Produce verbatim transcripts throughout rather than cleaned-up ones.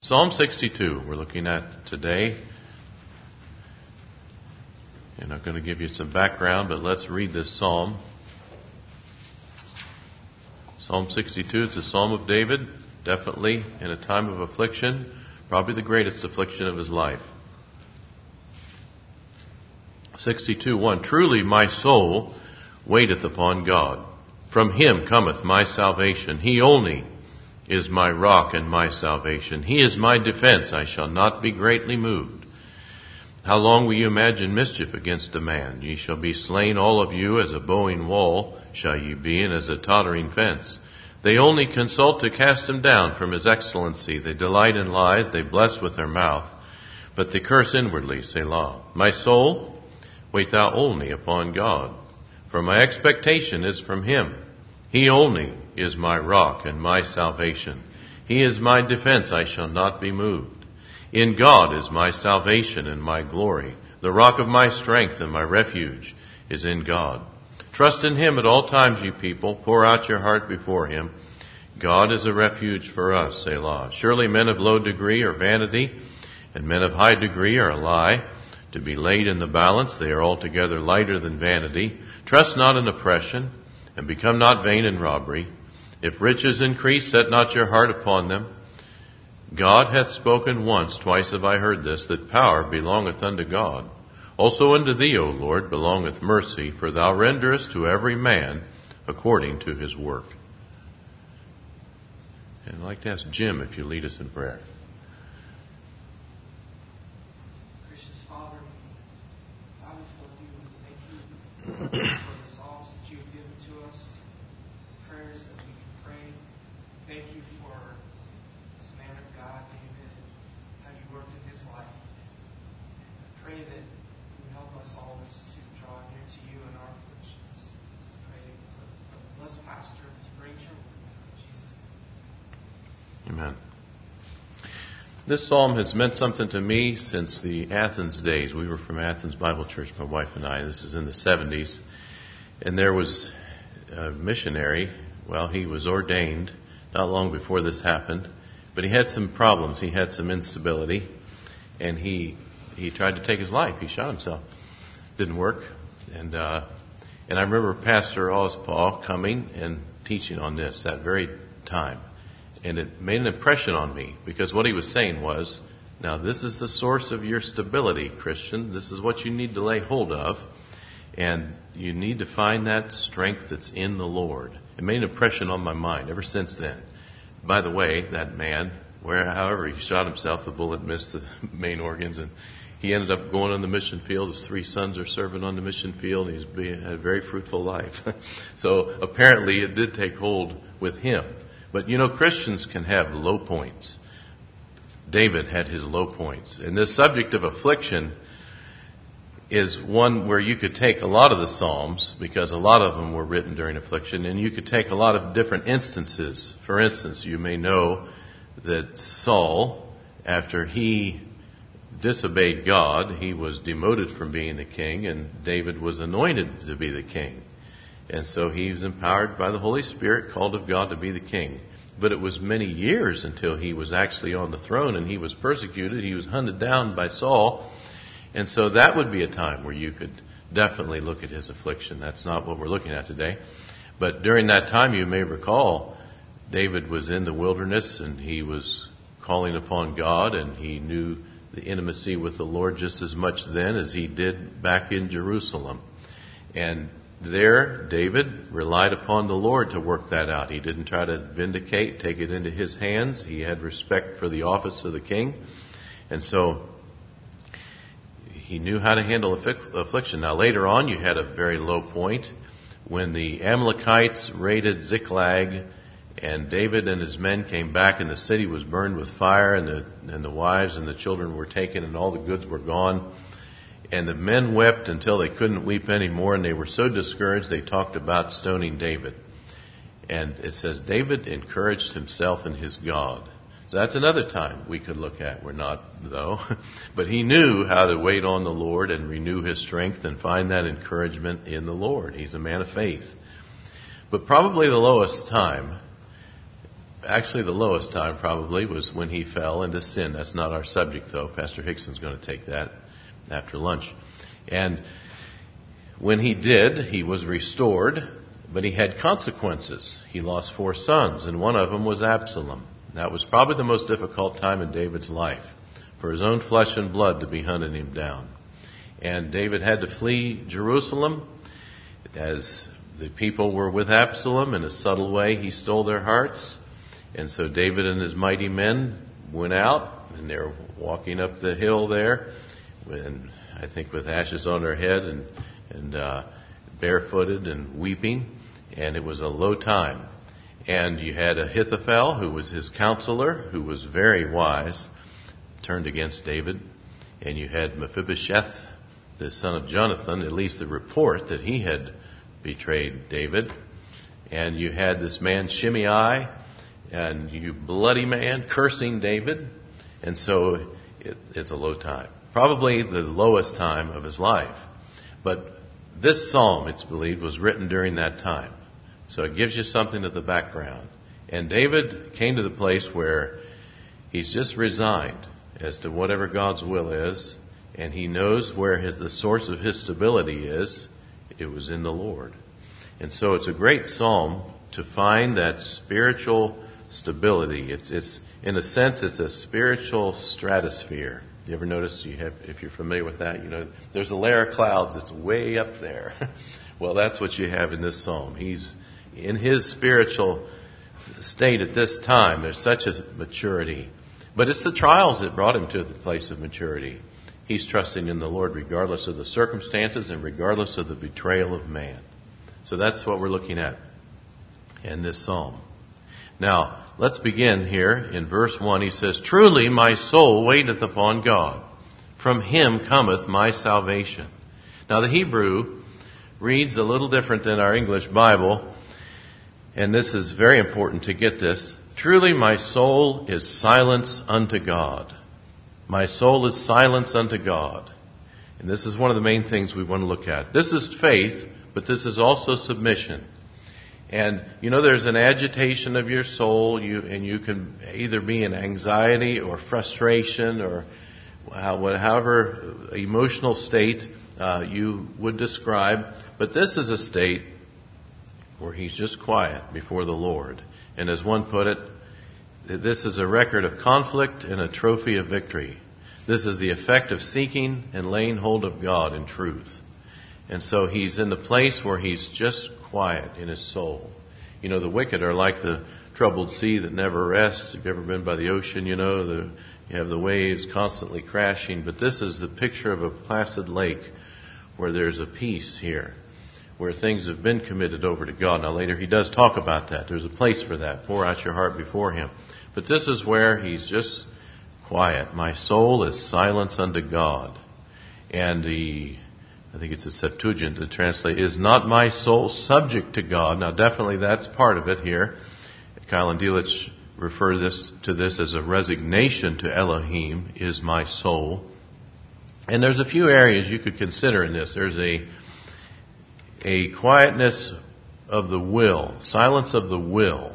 Psalm sixty-two we're looking at today. And I'm going to give you some background, but let's read this psalm. Psalm sixty-two, it's a psalm of David, definitely in a time of affliction, probably the greatest affliction of his life. sixty-two one, truly my soul waiteth upon God. From him cometh my salvation. He only is my rock and my salvation. He is my defense. I shall not be greatly moved. How long will you imagine mischief against a man? Ye shall be slain, all of you, as a bowing wall shall ye be, and as a tottering fence. They only consult to cast him down from his excellency. They delight in lies. They bless with their mouth. But they curse inwardly, Selah. My soul, wait thou only upon God. For my expectation is from him. He only is my rock and my salvation. He is my defense. I shall not be moved. In God is my salvation and my glory. The rock of my strength and my refuge is in God. Trust in him at all times, ye people. Pour out your heart before him. God is a refuge for us, Selah. Surely men of low degree are vanity, and men of high degree are a lie. To be laid in the balance, they are altogether lighter than vanity. Trust not in oppression, and become not vain in robbery. If riches increase, set not your heart upon them. God hath spoken once, twice have I heard this, that power belongeth unto God. Also unto thee, O Lord, belongeth mercy, for thou renderest to every man according to his work. And I'd like to ask Jim if you lead us in prayer. Gracious Father, bow before you and thank you for the psalms that you've given to us, prayers that we can pray. Thank you for this man of God, David, and how you worked in his life. I pray that you help us always to draw near to you in our afflictions. Pray for a blessed pastor as you bring your word. In Jesus' name. Amen. This psalm has meant something to me since the Athens days. We were from Athens Bible Church, my wife and I. This is in the seventies. And there was a missionary. Well, he was ordained not long before this happened. But he had some problems. He had some instability. And he he tried to take his life. He shot himself. Didn't work. And uh, and I remember Pastor Ospaw coming and teaching on this that very time. And it made an impression on me, because what he was saying was, now this is the source of your stability, Christian. This is what you need to lay hold of. And you need to find that strength that's in the Lord. It made an impression on my mind ever since then. By the way, that man, where however he shot himself, the bullet missed the main organs, and he ended up going on the mission field. His three sons are serving on the mission field. He's been, had a very fruitful life. So apparently it did take hold with him. But, you know, Christians can have low points. David had his low points. And this subject of affliction is one where you could take a lot of the Psalms, because a lot of them were written during affliction, and you could take a lot of different instances. For instance, you may know that Saul, after he disobeyed God, he was demoted from being the king, and David was anointed to be the king. And so he was empowered by the Holy Spirit, called of God to be the king. But it was many years until he was actually on the throne, and he was persecuted. He was hunted down by Saul. And so that would be a time where you could definitely look at his affliction. That's not what we're looking at today. But during that time, you may recall, David was in the wilderness, and he was calling upon God, and he knew the intimacy with the Lord just as much then as he did back in Jerusalem. And there, David relied upon the Lord to work that out. He didn't try to vindicate, take it into his hands. He had respect for the office of the king. And so he knew how to handle affliction. Now later on, you had a very low point when the Amalekites raided Ziklag, and David and his men came back, and the city was burned with fire, and the, and the wives and the children were taken, and all the goods were gone. And the men wept until they couldn't weep anymore, and they were so discouraged they talked about stoning David. And it says David encouraged himself in his God. So that's another time we could look at. We're not, though. But he knew how to wait on the Lord and renew his strength and find that encouragement in the Lord. He's a man of faith. But probably the lowest time actually the lowest time probably was when he fell into sin. That's not our subject, though. Pastor Hickson's going to take that after lunch. And when he did, he was restored, but he had consequences. He lost four sons, and one of them was Absalom. That was probably the most difficult time in David's life, for his own flesh and blood to be hunting him down. And David had to flee Jerusalem. As the people were with Absalom, in a subtle way, he stole their hearts. And so David and his mighty men went out, and they were walking up the hill there, and I think with ashes on their head and, and uh, barefooted and weeping. And it was a low time. And you had Ahithophel, who was his counselor, who was very wise, turned against David. And you had Mephibosheth, the son of Jonathan, at least the report that he had betrayed David. And you had this man Shimei, and you bloody man, cursing David. And so it, it's a low time. Probably the lowest time of his life. But this psalm, it's believed, was written during that time. So it gives you something of the background. And David came to the place where he's just resigned as to whatever God's will is, and he knows where his, the source of his stability is. It was in the Lord. And so it's a great psalm to find that spiritual stability. It's, it's in a sense, it's a spiritual stratosphere. You ever notice, you have, if you're familiar with that, you know, there's a layer of clouds that's way up there. Well, that's what you have in this psalm. He's in his spiritual state at this time. There's such a maturity. But it's the trials that brought him to the place of maturity. He's trusting in the Lord regardless of the circumstances and regardless of the betrayal of man. So that's what we're looking at in this psalm. Now, let's begin here in verse one. He says, "Truly my soul waiteth upon God. From him cometh my salvation." Now, the Hebrew reads a little different than our English Bible. And this is very important to get this. "Truly my soul is silence unto God." My soul is silence unto God. And this is one of the main things we want to look at. This is faith, but this is also submission. And, you know, there's an agitation of your soul, you, and you can either be in anxiety or frustration or however emotional state uh, you would describe. But this is a state where he's just quiet before the Lord. And as one put it, this is a record of conflict and a trophy of victory. This is the effect of seeking and laying hold of God in truth. And so he's in the place where he's just quiet in his soul. You know, the wicked are like the troubled sea that never rests. If you've ever been by the ocean, you know, the, you have the waves constantly crashing. But this is the picture of a placid lake where there's a peace here, where things have been committed over to God. Now later he does talk about that. There's a place for that. Pour out your heart before him. But this is where he's just quiet. My soul is silence unto God. And the, I think it's a Septuagint to translate, "Is not my soul subject to God?" Now definitely that's part of it here. Kyle and Delitzsch refer this to this as a resignation to Elohim, is my soul. And there's a few areas you could consider in this. There's a a quietness of the will, silence of the will.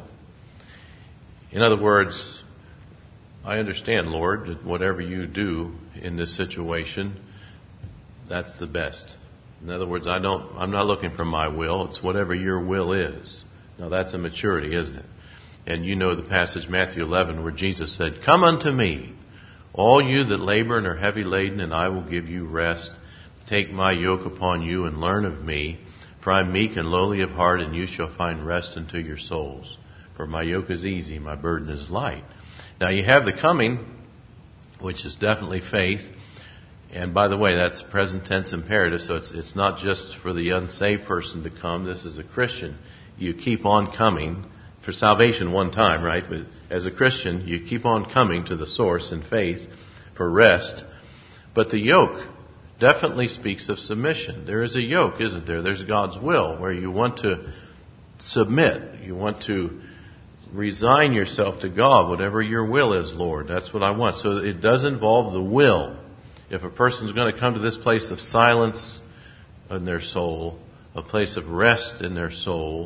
In other words, I understand, Lord, that whatever you do in this situation, that's the best. In other words, I don't, I'm not looking for my will. It's whatever your will is. Now that's a maturity, isn't it? And you know the passage, Matthew eleven, where Jesus said, "Come unto me, all you that labor and are heavy laden, and I will give you rest. Take my yoke upon you and learn of me, for I am meek and lowly of heart, and you shall find rest unto your souls. For my yoke is easy, my burden is light." Now you have the coming, which is definitely faith. And by the way, that's present tense imperative, so it's it's not just for the unsaved person to come. This is a Christian. You keep on coming for salvation one time, right? But as a Christian, you keep on coming to the source in faith for rest. But the yoke definitely speaks of submission. There is a yoke, isn't there? There's God's will where you want to submit. You want to resign yourself to God, whatever your will is, Lord. That's what I want. So it does involve the will. If a person's going to come to this place of silence in their soul, a place of rest in their soul,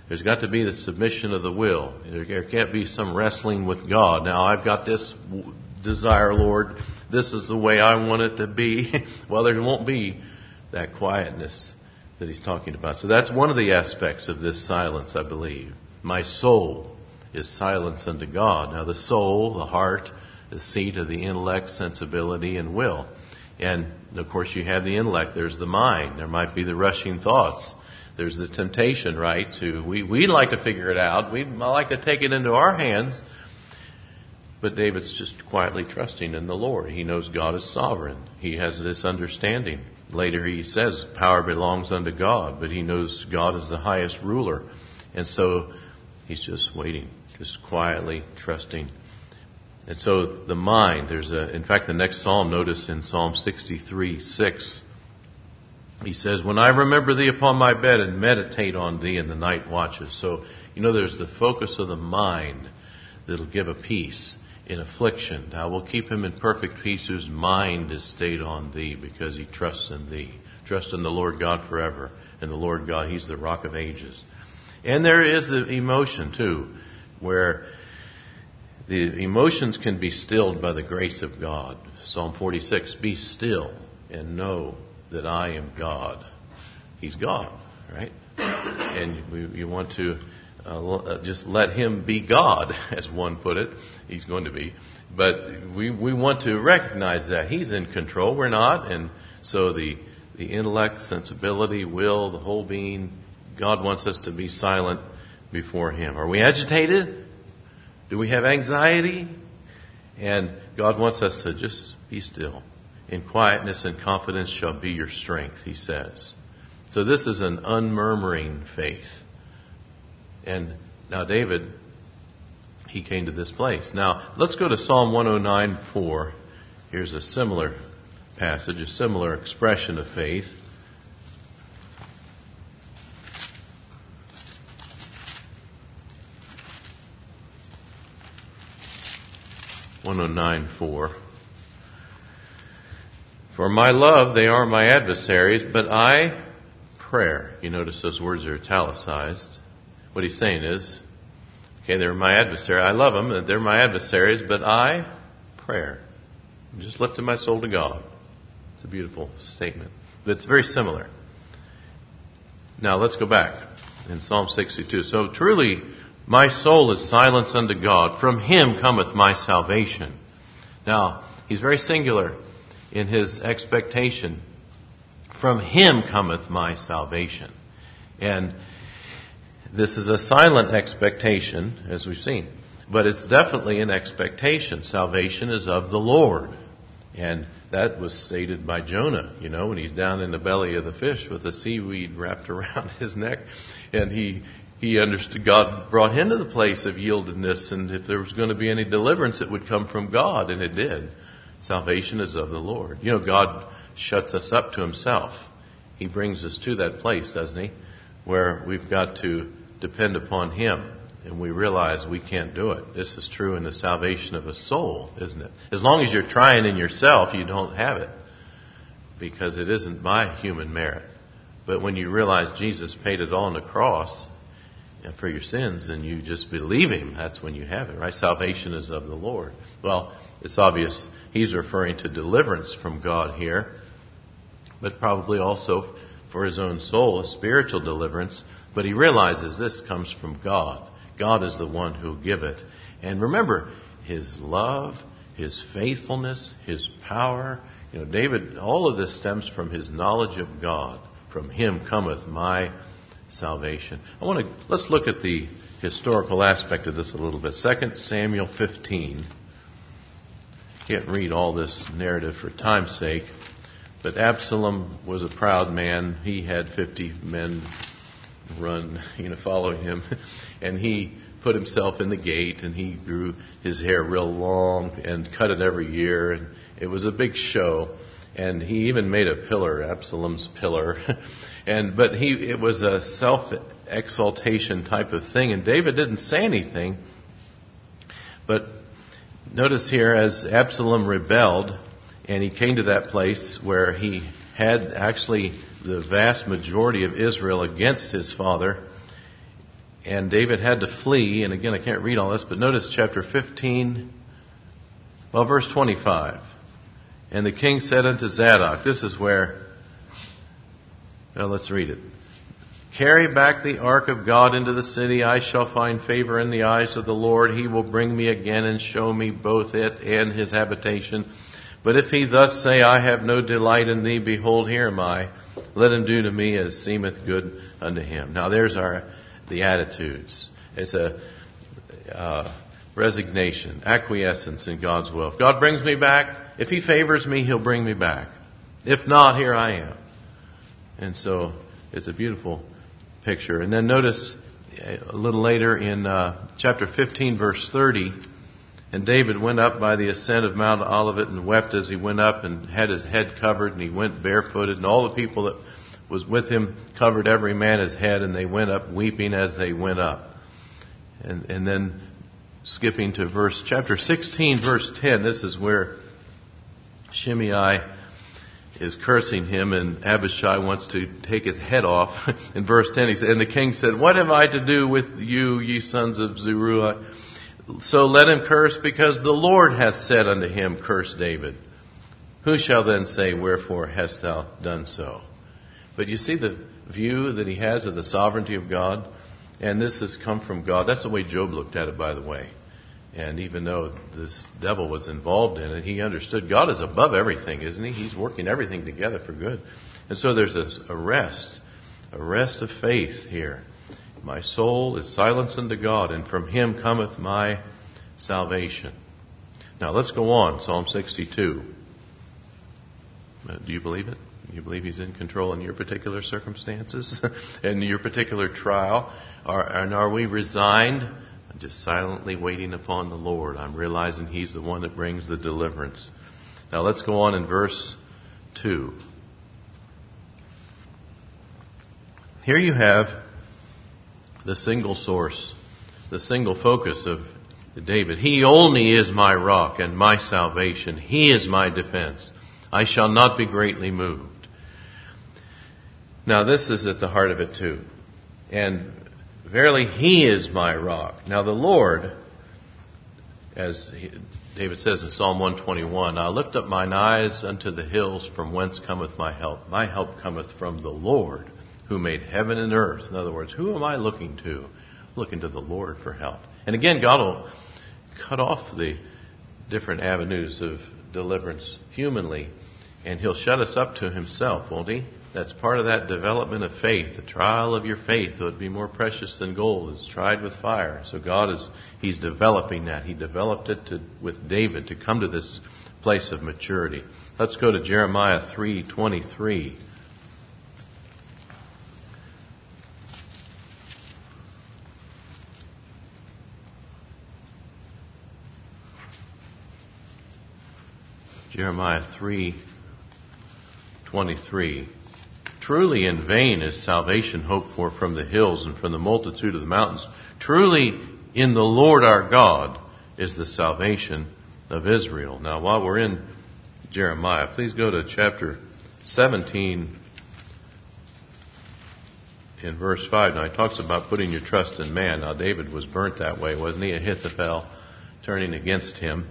There's got to be the submission of the will. There can't be some wrestling with God. Now, I've got this desire, Lord. This is the way I want it to be. Well, there won't be that quietness that he's talking about. So that's one of the aspects of this silence, I believe. My soul is silence unto God. Now, the soul, the heart, the seat of the intellect, sensibility, and will. And, of course, you have the intellect. There's the mind. There might be the rushing thoughts. There's the temptation, right? To we we like to figure it out. We like to take it into our hands. But David's just quietly trusting in the Lord. He knows God is sovereign. He has this understanding. Later he says power belongs unto God, but he knows God is the highest ruler. And so he's just waiting, just quietly trusting. And so the mind, there's a, in fact, the next psalm, notice in Psalm sixty-three, six, he says, when I remember thee upon my bed and meditate on thee in the night watches. So, you know, there's the focus of the mind that'll give a peace in affliction. Thou will keep him in perfect peace whose mind is stayed on thee because he trusts in thee. Trust in the Lord God forever. And the Lord God, he's the rock of ages. And there is the emotion too, where the emotions can be stilled by the grace of God. Psalm forty-six, be still and know that I am God. He's God, right? And we, you want to uh, just let him be God, as one put it. He's going to be. But we, we want to recognize that he's in control. We're not. And so the, the intellect, sensibility, will, the whole being, God wants us to be silent before him. Are we agitated? Do we have anxiety? And God wants us to just be still. In quietness and confidence shall be your strength, he says. So this is an unmurmuring faith. And now David, he came to this place. Now, let's go to Psalm one oh nine, four. Here's a similar passage, a similar expression of faith. one oh nine, four. For my love, they are my adversaries, but I, prayer. You notice those words are italicized. What he's saying is, okay, they're my adversary. I love them. They're my adversaries, but I, prayer. I'm just lifting my soul to God. It's a beautiful statement. But it's very similar. Now let's go back in Psalm sixty-two. So truly, my soul is silence unto God. From him cometh my salvation. Now, he's very singular in his expectation. From him cometh my salvation. And this is a silent expectation, as we've seen. But it's definitely an expectation. Salvation is of the Lord. And that was stated by Jonah, you know, when he's down in the belly of the fish with the seaweed wrapped around his neck. And he he understood God brought him to the place of yieldedness. And if there was going to be any deliverance, it would come from God. And it did. Salvation is of the Lord. You know, God shuts us up to himself. He brings us to that place, doesn't he? Where we've got to depend upon him. And we realize we can't do it. This is true in the salvation of a soul, isn't it? As long as you're trying in yourself, you don't have it. Because it isn't by human merit. But when you realize Jesus paid it all on the cross for your sins, and you just believe him, that's when you have it, right? Salvation is of the Lord. Well, it's obvious he's referring to deliverance from God here, but probably also for his own soul, a spiritual deliverance. But he realizes this comes from God. God is the one who will give it. And remember, his love, his faithfulness, his power. You know, David, all of this stems from his knowledge of God. From him cometh my salvation. I want to, let's look at the historical aspect of this a little bit. Second Samuel fifteen. Can't read all this narrative for time's sake. But Absalom was a proud man. He had fifty men run, you know, follow him. And he put himself in the gate, and he grew his hair real long and cut it every year. And it was a big show. And he even made a pillar, Absalom's pillar. and but he it was a self-exaltation type of thing. And David didn't say anything. But notice here, as Absalom rebelled, and he came to that place where he had actually the vast majority of Israel against his father, And David had to flee. And again, I can't read all this, but notice chapter fifteen, well, verse twenty-five. And the king said unto Zadok, this is where, well, let's read it. Carry back the ark of God into the city. I shall find favor in the eyes of the Lord. He will bring me again and show me both it and his habitation. But if he thus say, I have no delight in thee, behold, here am I. Let him do to me as seemeth good unto him. Now there's our the attitudes. It's a uh, resignation, acquiescence in God's will. If God brings me back, if he favors me, he'll bring me back. If not, here I am. And so it's a beautiful picture. And then notice a little later in uh, chapter fifteen, verse thirty, and David went up by the ascent of Mount Olivet and wept as he went up and had his head covered, and he went barefooted, and all the people that was with him covered every man his head, and they went up weeping as they went up. And, and then skipping to verse chapter sixteen, verse ten, this is where Shimei is cursing him, and Abishai wants to take his head off. In verse ten, he said, and the king said, what have I to do with you, ye sons of Zeruiah? So let him curse, because the Lord hath said unto him, curse David. Who shall then say, wherefore hast thou done so? But you see the view that he has of the sovereignty of God, and this has come from God. That's the way Job looked at it, by the way. And even though this devil was involved in it, he understood God is above everything, isn't he? He's working everything together for good. And so there's a rest, a rest of faith here. My soul is silenced unto God, and from him cometh my salvation. Now let's go on, Psalm sixty-two. Uh, do you believe it? Do you believe he's in control in your particular circumstances, in your particular trial? Are, and are we resigned? I'm just silently waiting upon the Lord. I'm realizing he's the one that brings the deliverance. Now let's go on in verse two. Here you have the single source, the single focus of David. He only is my rock and my salvation. He is my defense. I shall not be greatly moved. Now this is at the heart of it too. And verily, he is my rock. Now the Lord, as he, David says in Psalm one twenty-one, I lift up mine eyes unto the hills, from whence cometh my help. My help cometh from the Lord, who made heaven and earth. In other words, who am I looking to? Looking to the Lord for help. And again, God will cut off the different avenues of deliverance humanly, and he'll shut us up to himself, won't he? That's part of that development of faith. The trial of your faith would be more precious than gold. It's tried with fire. So God is, he's developing that. He developed it to, with David to come to this place of maturity. Let's go to Jeremiah three twenty-three. Jeremiah three twenty-three. Truly in vain is salvation hoped for from the hills and from the multitude of the mountains. Truly in the Lord our God is the salvation of Israel. Now while we're in Jeremiah, please go to chapter seventeen in verse five. Now he talks about putting your trust in man. Now David was burnt that way, wasn't he? Ahithophel turning against him.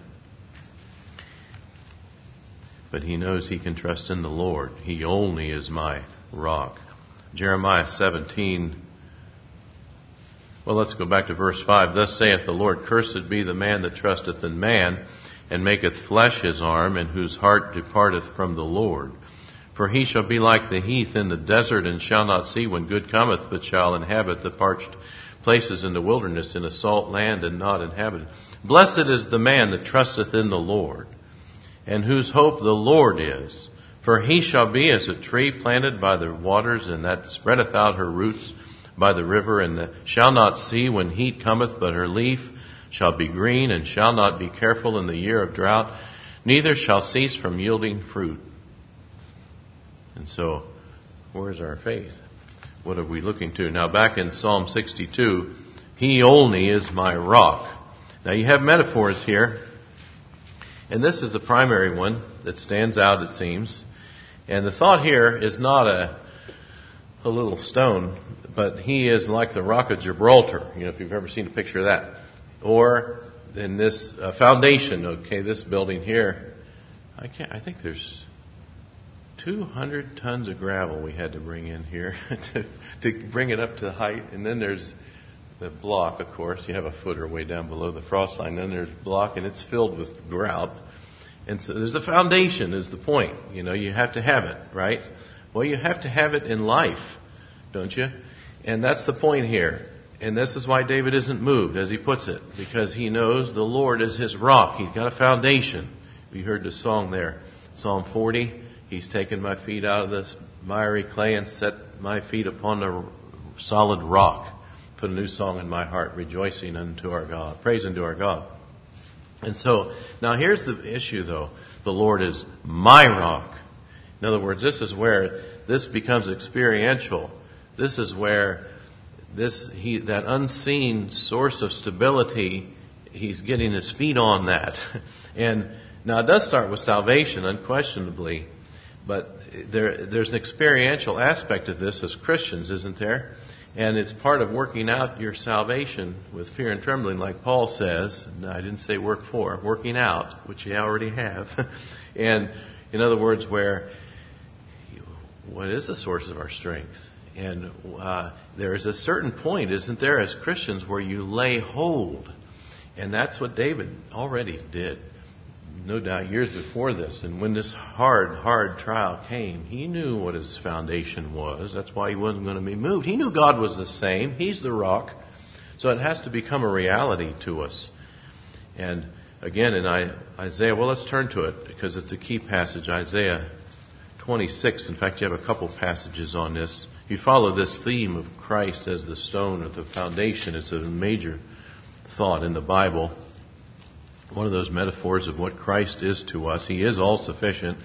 But he knows he can trust in the Lord. He only is my rock. Jeremiah seventeen. Well, let's go back to verse five. Thus saith the Lord, cursed be the man that trusteth in man, and maketh flesh his arm, and whose heart departeth from the Lord. For he shall be like the heath in the desert, and shall not see when good cometh, but shall inhabit the parched places in the wilderness, in a salt land, and not inhabited. Blessed is the man that trusteth in the Lord, and whose hope the Lord is. For he shall be as a tree planted by the waters, and that spreadeth out her roots by the river, and that shall not see when heat cometh, but her leaf shall be green, and shall not be careful in the year of drought, neither shall cease from yielding fruit. And so, where's our faith? What are we looking to? Now back in Psalm sixty-two, he only is my rock. Now you have metaphors here. And this is the primary one that stands out, it seems. And the thought here is not a a little stone, but he is like the rock of Gibraltar, you know, if you've ever seen a picture of that. Or in this uh, foundation, okay, this building here, I can't, I think there's two hundred tons of gravel we had to bring in here to, to bring it up to the height. And then there's the block, of course. You have a footer way down below the frost line. Then there's block, and it's filled with grout. And so there's a foundation is the point. You know, you have to have it, right? Well, you have to have it in life, don't you? And that's the point here. And this is why David isn't moved, as he puts it, because he knows the Lord is his rock. He's got a foundation. We heard the song there, Psalm forty. He's taken my feet out of this miry clay and set my feet upon the solid rock. Put a new song in my heart, rejoicing unto our God, praise unto our God. And so, now here's the issue though. The Lord is my rock. In other words, this is where this becomes experiential. This is where this he that unseen source of stability, he's getting his feet on that. And now it does start with salvation, unquestionably. But there, there's an experiential aspect of this as Christians, isn't there? And it's part of working out your salvation with fear and trembling, like Paul says. No, I didn't say work for, working out, which you already have. And in other words, where what is the source of our strength? And uh, there is a certain point, isn't there, as Christians, where you lay hold. And that's what David already did. No doubt years before this. And when this hard, hard trial came, he knew what his foundation was. That's why he wasn't going to be moved. He knew God was the same. He's the rock. So it has to become a reality to us. And again, in Isaiah, well, let's turn to it because it's a key passage. Isaiah twenty-six. In fact, you have a couple passages on this. You follow this theme of Christ as the stone or the foundation. It's a major thought in the Bible. One of those metaphors of what Christ is to us. He is all sufficient.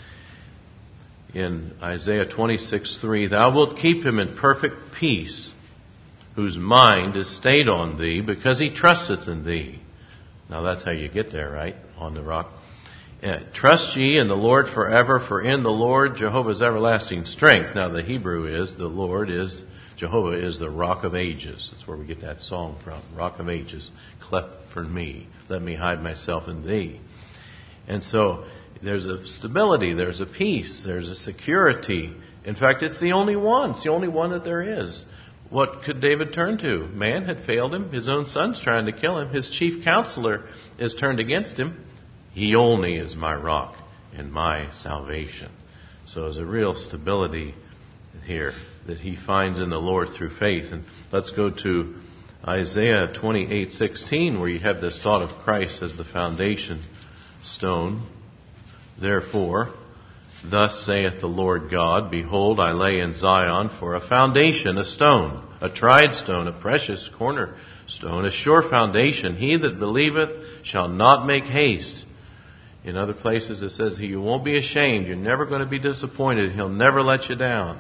In Isaiah twenty-six three, thou wilt keep him in perfect peace, whose mind is stayed on thee, because he trusteth in thee. Now that's how you get there, right? On the rock. Uh, Trust ye in the Lord forever, for in the Lord Jehovah's everlasting strength. Now the Hebrew is, the Lord is, Jehovah is the rock of ages. That's where we get that song from. Rock of ages, cleft for me. Let me hide myself in thee. And so there's a stability, there's a peace, there's a security. In fact, it's the only one. It's the only one that there is. What could David turn to? Man had failed him. His own son's trying to kill him. His chief counselor is turned against him. He only is my rock and my salvation. So there's a real stability here that he finds in the Lord through faith. And let's go to Isaiah twenty-eight sixteen, where you have this thought of Christ as the foundation stone. Therefore, thus saith the Lord God, behold, I lay in Zion for a foundation, a stone, a tried stone, a precious cornerstone, a sure foundation. He that believeth shall not make haste. In other places it says you won't be ashamed. You're never going to be disappointed. He'll never let you down.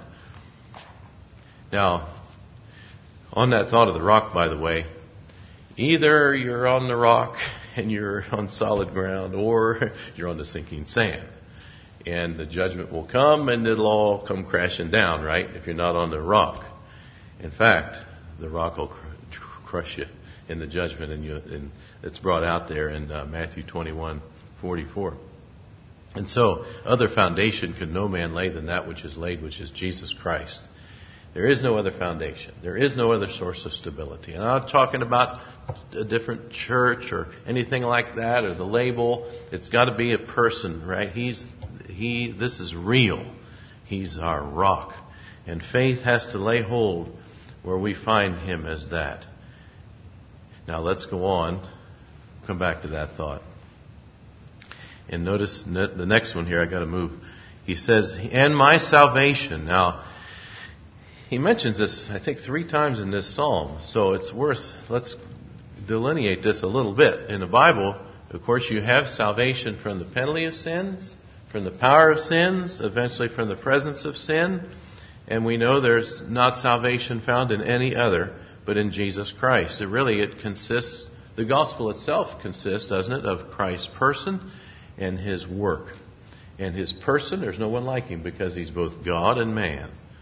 Now, on that thought of the rock, by the way, either you're on the rock and you're on solid ground, or you're on the sinking sand. And the judgment will come and it'll all come crashing down, right? If you're not on the rock. In fact, the rock will cr- crush you in the judgment, and, you, and it's brought out there in uh, Matthew twenty-one forty-four. And so, other foundation could no man lay than that which is laid, which is Jesus Christ. There is no other foundation. There is no other source of stability. And I'm not talking about a different church or anything like that, or the label. It's got to be a person, right? He's he. This is real. He's our rock, and faith has to lay hold where we find Him as that. Now let's go on. Come back to that thought. And notice the next one here. I got to move. He says, "And my salvation." Now, he mentions this, I think, three times in this psalm. So it's worth, let's delineate this a little bit. In the Bible, of course, you have salvation from the penalty of sins, from the power of sins, eventually from the presence of sin. And we know there's not salvation found in any other but in Jesus Christ. It really, it consists, the gospel itself consists, doesn't it, of Christ's person and His work. And His person, there's no one like Him because He's both God and man.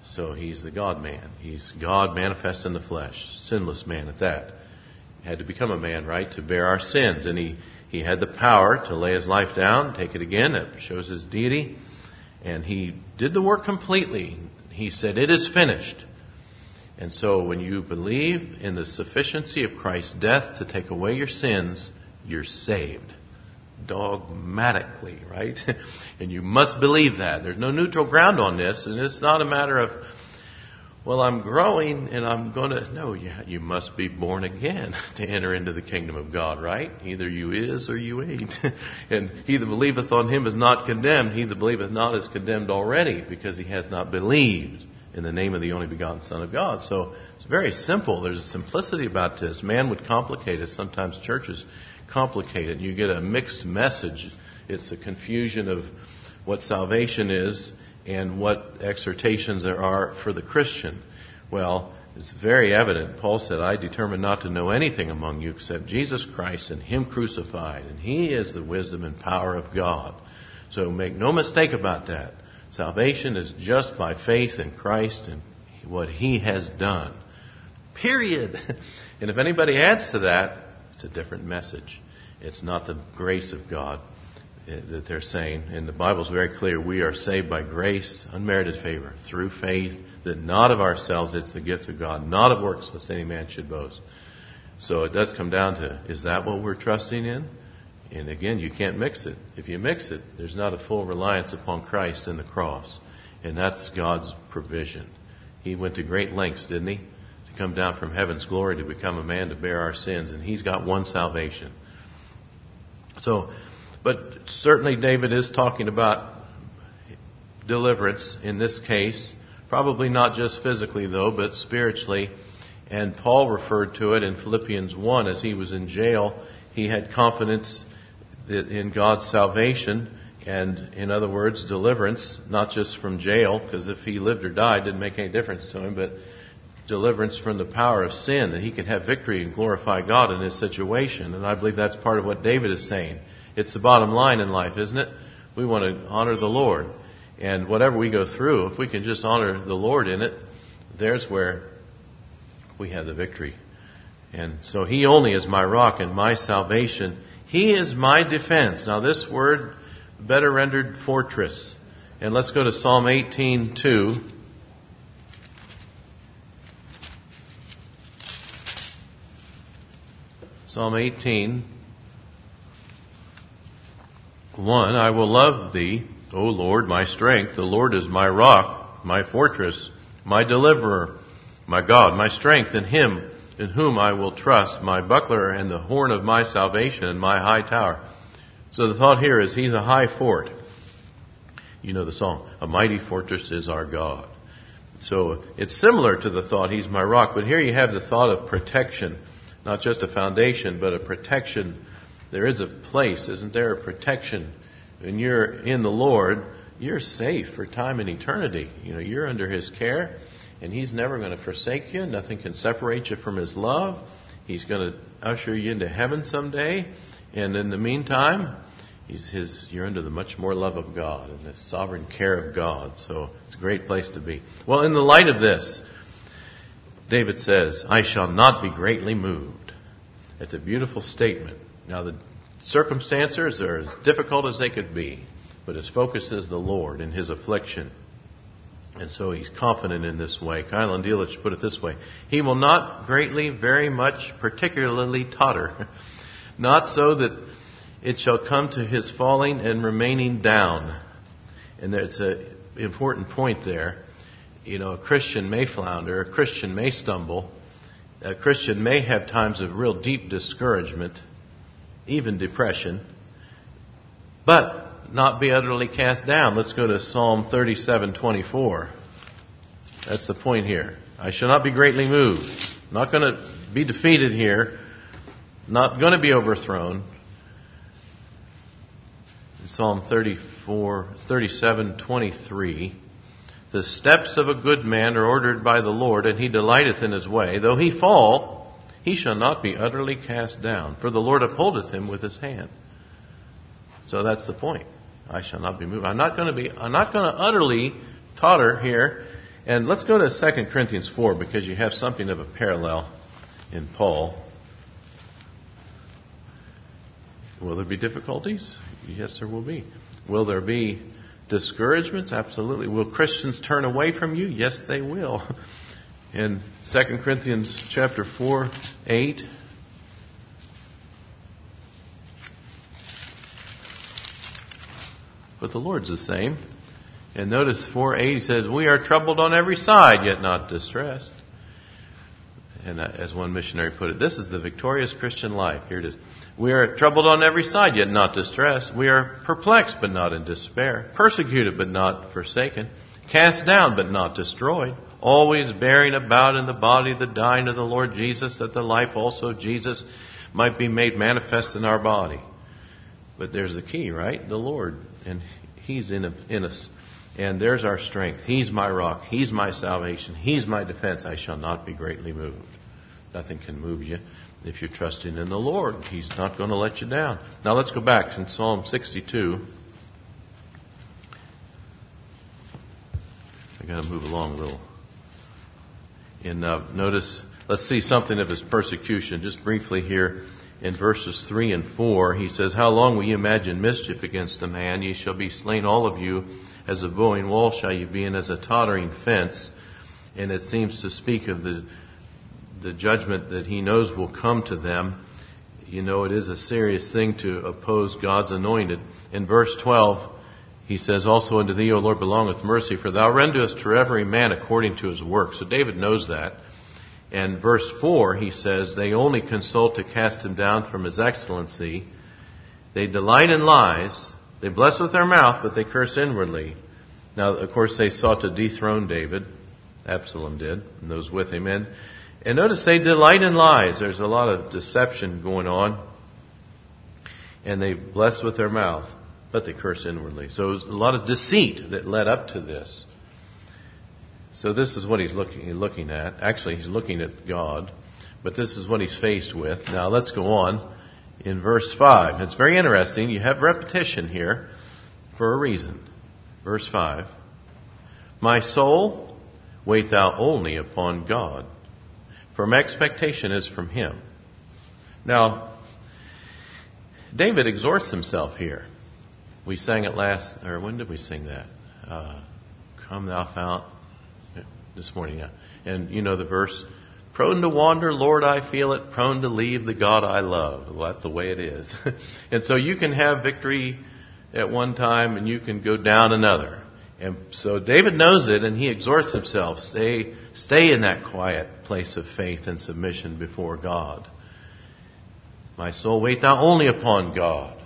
So he's the God-man. He's God manifest in the flesh, sinless man at that. He had to become a man, right, to bear our sins. And he, he had the power to lay his life down, take it again. That shows his deity. And he did the work completely. He said, "It is finished." And so when you believe in the sufficiency of Christ's death to take away your sins, you're saved. Dogmatically, right? And you must believe that. There's no neutral ground on this. And it's not a matter of, well, I'm growing and I'm going to... No, you, you must be born again to enter into the kingdom of God, right? Either you is or you ain't. And he that believeth on him is not condemned. He that believeth not is condemned already, because he has not believed in the name of the only begotten Son of God. So it's very simple. There's a simplicity about this. Man would complicate it. Sometimes churches complicate it. You get a mixed message. It's a confusion of what salvation is and what exhortations there are for the Christian. Well, it's very evident. Paul said, "I determined not to know anything among you except Jesus Christ and Him crucified. And He is the wisdom and power of God." So make no mistake about that. Salvation is just by faith in Christ and what He has done. Period. And if anybody adds to that, it's a different message. It's not the grace of God that they're saying. And the Bible's very clear. We are saved by grace, unmerited favor, through faith, that not of ourselves, it's the gift of God, not of works, lest any man should boast. So it does come down to, is that what we're trusting in? And again, you can't mix it. If you mix it, there's not a full reliance upon Christ and the cross. And that's God's provision. He went to great lengths, didn't He? To come down from heaven's glory to become a man to bear our sins. And He's got one salvation. So, but certainly David is talking about deliverance in this case. Probably not just physically, though, but spiritually. And Paul referred to it in Philippians one as he was in jail. He had confidence in God's salvation and, in other words, deliverance, not just from jail, because if he lived or died, it didn't make any difference to him, but deliverance from the power of sin, that he can have victory and glorify God in his situation. And I believe that's part of what David is saying. It's the bottom line in life, isn't it? We want to honor the Lord. And whatever we go through, if we can just honor the Lord in it, there's where we have the victory. And so He only is my rock and my salvation. He is my defense. Now this word, better rendered fortress. And let's go to Psalm eighteen two. Psalm eighteen one. I will love Thee, O Lord, my strength. The Lord is my rock, my fortress, my deliverer, my God, my strength, in Him in whom I will trust, my buckler and the horn of my salvation and my high tower. So the thought here is He's a high fort. You know the song, a mighty fortress is our God. So it's similar to the thought, He's my rock. But here you have the thought of protection. Not just a foundation, but a protection. There is a place, isn't there, a protection. When you're in the Lord, you're safe for time and eternity. You know, you're under His care. And He's never going to forsake you. Nothing can separate you from His love. He's going to usher you into heaven someday. And in the meantime, he's his, you're under the much more love of God and the sovereign care of God. So it's a great place to be. Well, in the light of this, David says, I shall not be greatly moved. It's a beautiful statement. Now, the circumstances are as difficult as they could be. But his focus is the Lord in his affliction. And so he's confident in this way. Kyle and Delitzsch put it this way. He will not greatly, very much, particularly totter. Not so that it shall come to his falling and remaining down. And there's an important point there. You know, a Christian may flounder. A Christian may stumble. A Christian may have times of real deep discouragement, even depression. But not be utterly cast down. Let's go to Psalm thirty-seven twenty-four. That's the point here. I shall not be greatly moved. Not going to be defeated here. Not going to be overthrown. In Psalm thirty-four, thirty-seven twenty-three. The steps of a good man are ordered by the Lord, and he delighteth in his way. Though he fall, he shall not be utterly cast down, for the Lord upholdeth him with his hand. So that's the point. I shall not be moved. I'm not going to be, I'm not going to utterly totter here And let's go to Second Corinthians four, because you have something of a parallel in Paul. Will there be difficulties? Yes, there will be. Will there be discouragements? Absolutely. Will Christians turn away from you? Yes, they will. In Second Corinthians chapter four, eight, but the Lord's the same. And notice four eight, he says, we are troubled on every side, yet not distressed. And as one missionary put it, this is the victorious Christian life. Here it is. We are troubled on every side, yet not distressed. We are perplexed, but not in despair. Persecuted, but not forsaken. Cast down, but not destroyed. Always bearing about in the body the dying of the Lord Jesus, that the life also of Jesus might be made manifest in our body. But there's the key, right? The Lord. And He's in, in us. And there's our strength. He's my rock. He's my salvation. He's my defense. I shall not be greatly moved. Nothing can move you if you're trusting in the Lord. He's not going to let you down. Now let's go back in Psalm sixty-two. I got to move along a little. And uh, notice, let's see something of his persecution. Just briefly here in verses three and four, he says, how long will you imagine mischief against a man? Ye shall be slain all of you. As a bowing wall shall you be, and as a tottering fence. And it seems to speak of the the judgment that he knows will come to them. You know, it is a serious thing to oppose God's anointed. In verse twelve, he says, also unto thee, O Lord, belongeth mercy, for thou renderest to every man according to his work. So David knows that. And verse four, he says, they only consult to cast him down from his excellency. They delight in lies. They bless with their mouth, but they curse inwardly. Now, of course, they sought to dethrone David. Absalom did, and those with him. And, and notice they delight in lies. There's a lot of deception going on. And they bless with their mouth, but they curse inwardly. So there's a lot of deceit that led up to this. So this is what he's looking, looking at. Actually, he's looking at God. But this is what he's faced with. Now, let's go on. In verse five, it's very interesting. You have repetition here for a reason. Verse five, my soul, wait thou only upon God, for my expectation is from Him. Now, David exhorts himself here. We sang it last, or when did we sing that? Uh, Come thou fount, this morning, yeah. And you know the verse, prone to wander, Lord, I feel it. Prone to leave the God I love. Well, that's the way it is. And so you can have victory at one time and you can go down another. And so David knows it, and he exhorts himself, stay, stay in that quiet place of faith and submission before God. My soul, wait thou only upon God.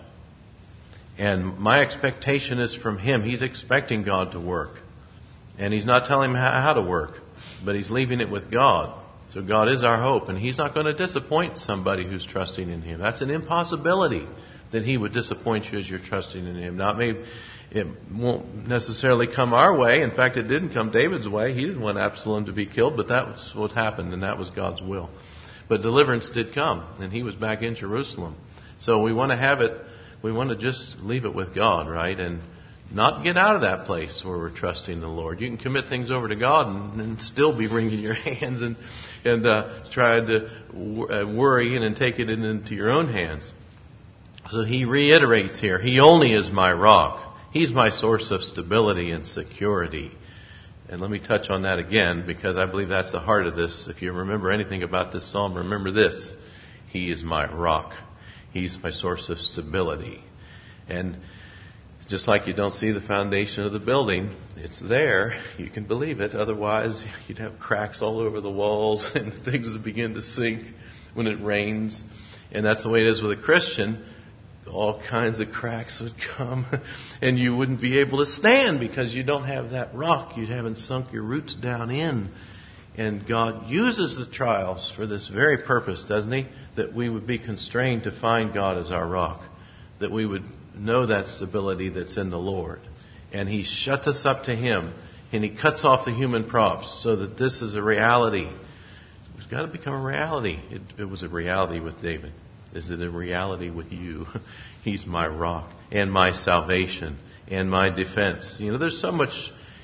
And my expectation is from Him. He's expecting God to work. And He's not telling him how to work, but He's leaving it with God. So God is our hope, and He's not going to disappoint somebody who's trusting in Him. That's an impossibility that He would disappoint you as you're trusting in Him. Not maybe it won't necessarily come our way. In fact, it didn't come David's way. He didn't want Absalom to be killed, but that was what happened, and that was God's will. But deliverance did come, and he was back in Jerusalem. So we want to have it, we want to just leave it with God, right? And not get out of that place where we're trusting the Lord. You can commit things over to God and, and still be wringing your hands and and uh, try to worry and, and take it in, into your own hands. So he reiterates here, He only is my rock. He's my source of stability and security. And let me touch on that again, because I believe that's the heart of this. If you remember anything about this psalm, remember this. He is my rock. He's my source of stability. And just like you don't see the foundation of the building, it's there. You can believe it. Otherwise, you'd have cracks all over the walls and things would begin to sink when it rains. And that's the way it is with a Christian. All kinds of cracks would come and you wouldn't be able to stand because you don't have that rock. You haven't sunk your roots down in. And God uses the trials for this very purpose, doesn't He? That we would be constrained to find God as our rock. That we would know that stability that's in the Lord. And He shuts us up to Him. And He cuts off the human props so that this is a reality. It's got to become a reality. It, it was a reality with David. Is it a reality with you? He's my rock and my salvation and my defense. You know, there's so much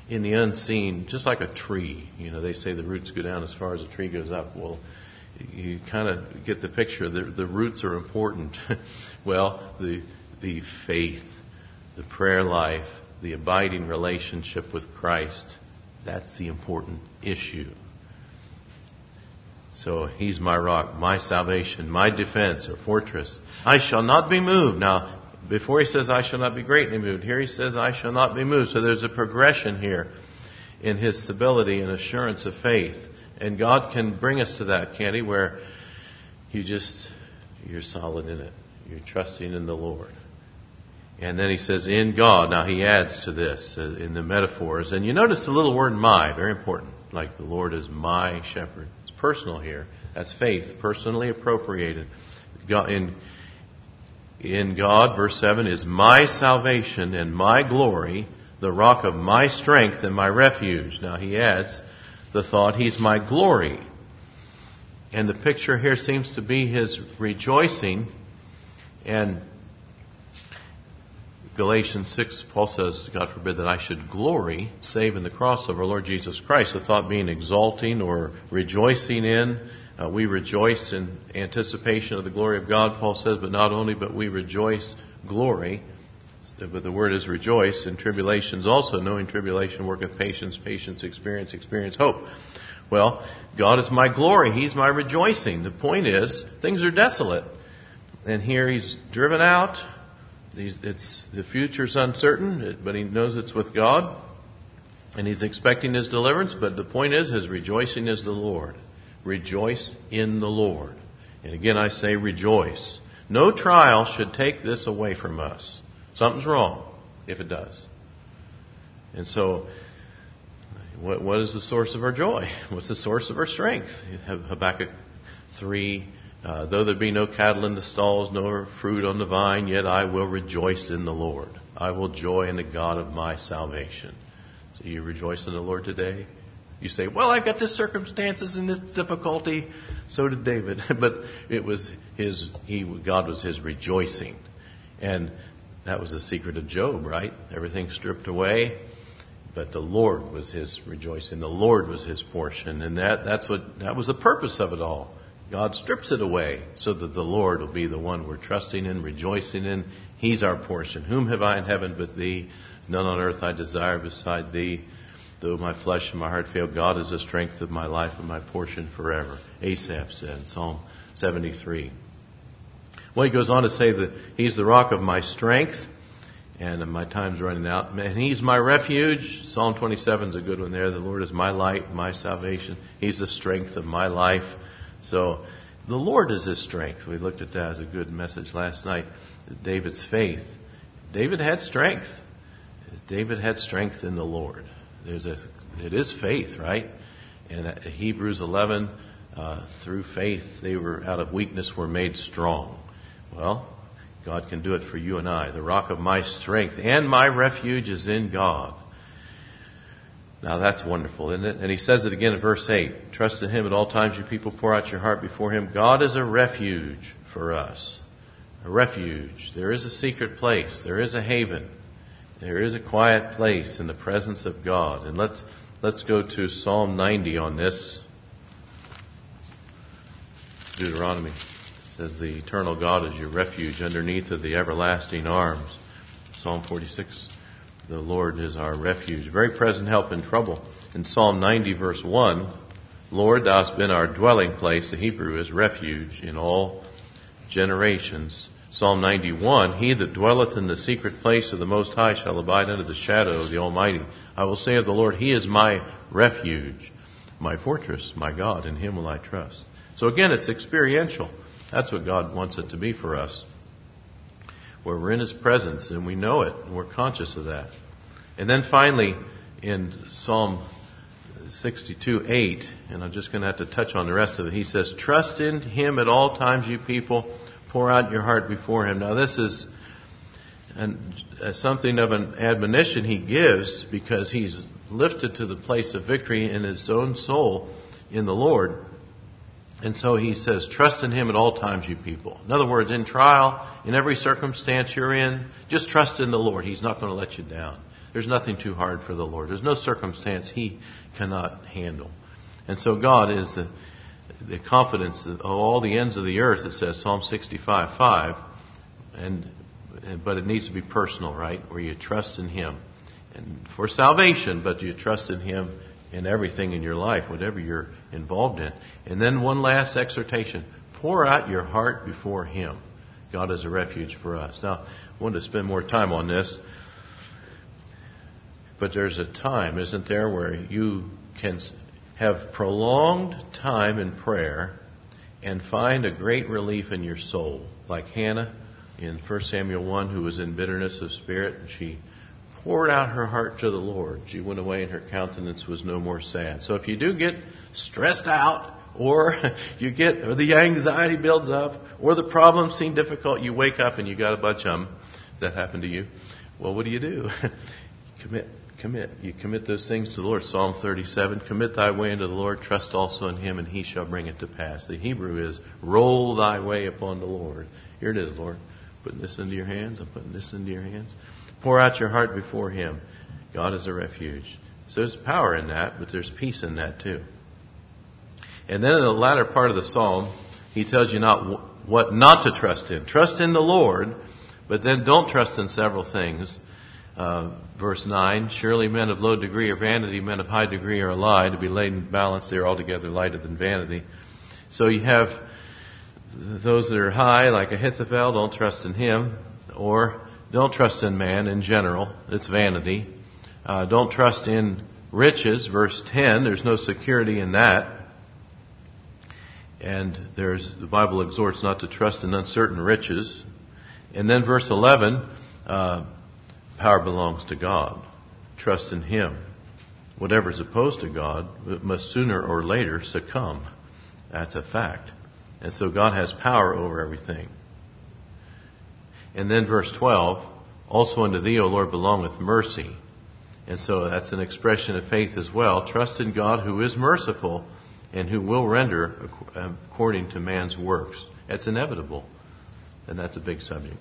in the unseen, just like a tree. You know, they say the roots go down as far as the tree goes up. Well, you kind of get the picture. The, the roots are important. Well, the the faith, the prayer life, the abiding relationship with Christ, that's the important issue. So He's my rock, my salvation, my defense or fortress. I shall not be moved. Now, before He says, I shall not be greatly moved. Here He says, I shall not be moved. So there's a progression here in His stability and assurance of faith. And God can bring us to that, can't He? Where you just, you're solid in it. You're trusting in the Lord. And then He says, in God. Now He adds to this uh, in the metaphors. And you notice the little word my, very important. Like the Lord is my shepherd. It's personal here. That's faith, personally appropriated. God, in, in God, verse seven, is my salvation and my glory, the rock of my strength and my refuge. Now He adds the thought, He's my glory. And the picture here seems to be His rejoicing. And Galatians six, Paul says, God forbid that I should glory, save in the cross of our Lord Jesus Christ. The thought being exalting or rejoicing in. Uh, we rejoice in anticipation of the glory of God, Paul says, but not only, but we rejoice, glory. But the word is rejoice. In tribulations also, knowing tribulation worketh patience, patience experience, experience hope. Well, God is my glory. He's my rejoicing. The point is, things are desolate. And here He's driven out. He's, it's, the future's uncertain, but He knows it's with God. And He's expecting His deliverance. But the point is, His rejoicing is the Lord. Rejoice in the Lord. And again, I say rejoice. No trial should take this away from us. Something's wrong if it does. And so, what, what is the source of our joy? What's the source of our strength? Habakkuk three, uh, though there be no cattle in the stalls, nor fruit on the vine, yet I will rejoice in the Lord. I will joy in the God of my salvation. So you rejoice in the Lord today? You say, well, I've got this circumstances and this difficulty. So did David. But it was his, he, God was his rejoicing. And that was the secret of Job, right? Everything stripped away. But the Lord was his rejoicing. The Lord was his portion. And that, that's what, that was the purpose of it all. God strips it away so that the Lord will be the one we're trusting in, rejoicing in. He's our portion. Whom have I in heaven but thee? None on earth I desire beside thee. Though my flesh and my heart fail, God is the strength of my life and my portion forever. Asaph said, Psalm seventy-three. Well, he goes on to say that He's the rock of my strength. And my time's running out. And He's my refuge. Psalm twenty-seven is a good one there. The Lord is my light, my salvation. He's the strength of my life. So the Lord is His strength. We looked at that as a good message last night. David's faith. David had strength. David had strength in the Lord. There's a, it is faith, right? And Hebrews eleven, uh, through faith, they were out of weakness were made strong. Well, God can do it for you and I. The rock of my strength and my refuge is in God. Now that's wonderful, isn't it? And He says it again in verse eight. Trust in Him at all times, you people, pour out your heart before Him. God is a refuge for us. A refuge. There is a secret place. There is a haven. There is a quiet place in the presence of God. And let's let's go to Psalm ninety on this. Deuteronomy. It says, the eternal God is your refuge underneath of the everlasting arms. Psalm forty-six, the Lord is our refuge. Very present help in trouble. In Psalm ninety, verse one, Lord, Thou hast been our dwelling place. The Hebrew is refuge in all generations. Psalm ninety-one, He that dwelleth in the secret place of the Most High shall abide under the shadow of the Almighty. I will say of the Lord, He is my refuge, my fortress, my God. In Him will I trust. So again, it's experiential. That's what God wants it to be for us. Where we're in His presence and we know it and we're conscious of that. And then finally, in Psalm sixty-two, eight, and I'm just going to have to touch on the rest of it. He says, trust in Him at all times, you people. Pour out your heart before Him. Now this is an, uh, something of an admonition He gives because He's lifted to the place of victory in His own soul in the Lord. And so He says, trust in Him at all times, you people. In other words, in trial, in every circumstance you're in, just trust in the Lord. He's not going to let you down. There's nothing too hard for the Lord. There's no circumstance He cannot handle. And so God is the the confidence of all the ends of the earth, it says, Psalm sixty-five five. And but it needs to be personal, right? Where you trust in Him and for salvation, but you trust in Him in everything in your life, whatever you're involved in. And then one last exhortation: pour out your heart before Him. God is a refuge for us. Now, I wanted to spend more time on this, but there's a time, isn't there, where you can have prolonged time in prayer and find a great relief in your soul, like Hannah in First Samuel one, who was in bitterness of spirit, and she poured out her heart to the Lord. She went away and her countenance was no more sad. So if you do get stressed out, or you get, or the anxiety builds up, or the problems seem difficult, you wake up and you got a bunch of them. Does that happen to you? Well, what do you do? Commit. Commit. You commit those things to the Lord. Psalm thirty-seven, commit thy way unto the Lord, trust also in Him, and He shall bring it to pass. The Hebrew is, roll thy way upon the Lord. Here it is, Lord. Putting this into your hands. I'm putting this into your hands. Pour out your heart before Him. God is a refuge. So there's power in that, but there's peace in that too. And then in the latter part of the psalm, he tells you not what not to trust in. Trust in the Lord, but then don't trust in several things. Uh, verse nine, surely men of low degree are vanity, men of high degree are a lie. To be laid in balance, they are altogether lighter than vanity. So you have those that are high, like Ahithophel, don't trust in him. Or don't trust in man in general. It's vanity. Uh, don't trust in riches, verse ten. There's no security in that. And there's the Bible exhorts not to trust in uncertain riches. And then verse eleven, uh, power belongs to God. Trust in Him. Whatever's opposed to God must sooner or later succumb. That's a fact. And so God has power over everything. And then verse twelve, also unto Thee, O Lord, belongeth mercy. And so that's an expression of faith as well. Trust in God who is merciful and who will render according to man's works. That's inevitable. And that's a big subject.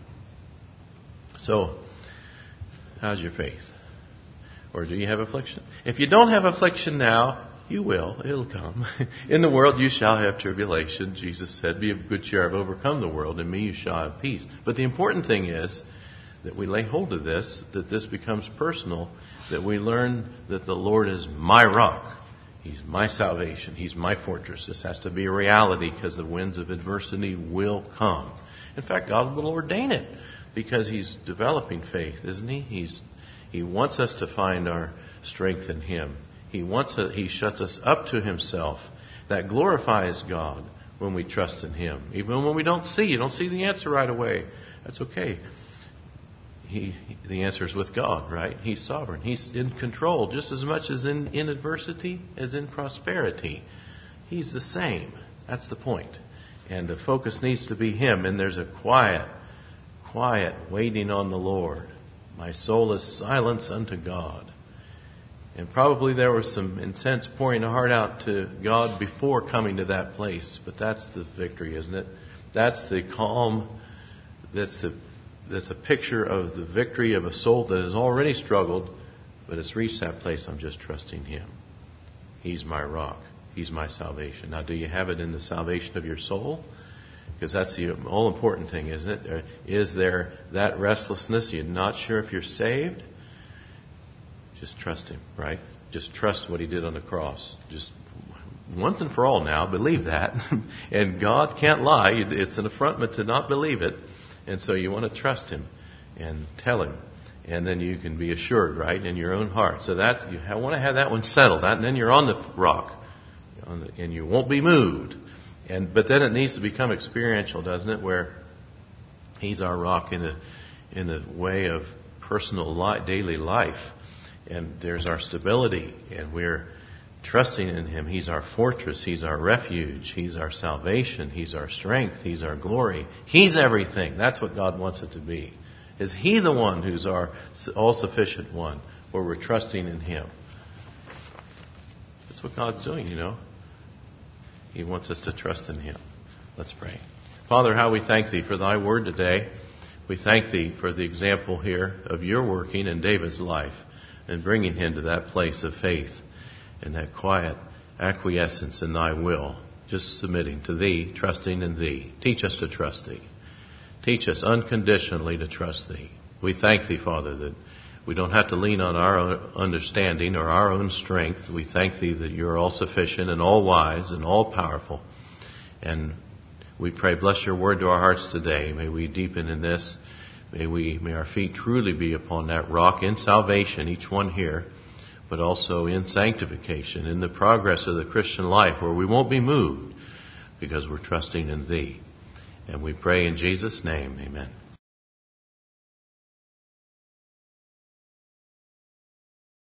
So, how's your faith? Or do you have affliction? If you don't have affliction now, you will. It'll come. In the world you shall have tribulation. Jesus said, be of good cheer, I've overcome the world. In me you shall have peace. But the important thing is that we lay hold of this, that this becomes personal, that we learn that the Lord is my rock. He's my salvation. He's my fortress. This has to be a reality because the winds of adversity will come. In fact, God will ordain it because He's developing faith, isn't He? He's He wants us to find our strength in Him. He wants to, He shuts us up to Himself. That glorifies God when we trust in Him. Even when we don't see, you don't see the answer right away. That's okay. He, the answer is with God, right? He's sovereign. He's in control just as much as in, in adversity as in prosperity. He's the same. That's the point. And the focus needs to be Him. And there's a quiet, quiet waiting on the Lord. My soul is silence unto God. And probably there was some intense pouring the heart out to God before coming to that place. But that's the victory, isn't it? That's the calm. That's the That's a picture of the victory of a soul that has already struggled, but it's reached that place. I'm just trusting Him. He's my rock. He's my salvation. Now, do you have it in the salvation of your soul? Because that's the all important thing, isn't it? Is there that restlessness? You're not sure if you're saved? Just trust Him, right? Just trust what He did on the cross. Just once and for all now, believe that. And God can't lie. It's an affrontment to not believe it. And so you want to trust Him and tell Him. And then you can be assured, right, in your own heart. So that's, you want to have that one settled. And then you're on the rock. On the, and you won't be moved. And But then it needs to become experiential, doesn't it? Where He's our rock in the, in the way of personal life, daily life. And there's our stability. And we're trusting in Him. He's our fortress. He's our refuge. He's our salvation. He's our strength. He's our glory. He's everything. That's what God wants it to be. Is He the one who's our all-sufficient one, where we're trusting in Him? That's what God's doing, you know. He wants us to trust in Him. Let's pray. Father, how we thank Thee for Thy word today. We thank Thee for the example here of Your working in David's life. and bringing him to that place of faith and that quiet acquiescence in thy will, just submitting to thee, trusting in thee. Teach us to trust thee. Teach us unconditionally to trust thee. We thank thee, Father, that we don't have to lean on our own understanding or our own strength. We thank thee that you're all sufficient and all wise and all powerful. And we pray, bless your word to our hearts today. May we deepen in this. May we, may our feet truly be upon that rock in salvation, each one here, but also in sanctification, in the progress of the Christian life where we won't be moved because we're trusting in thee. And we pray in Jesus' name, amen.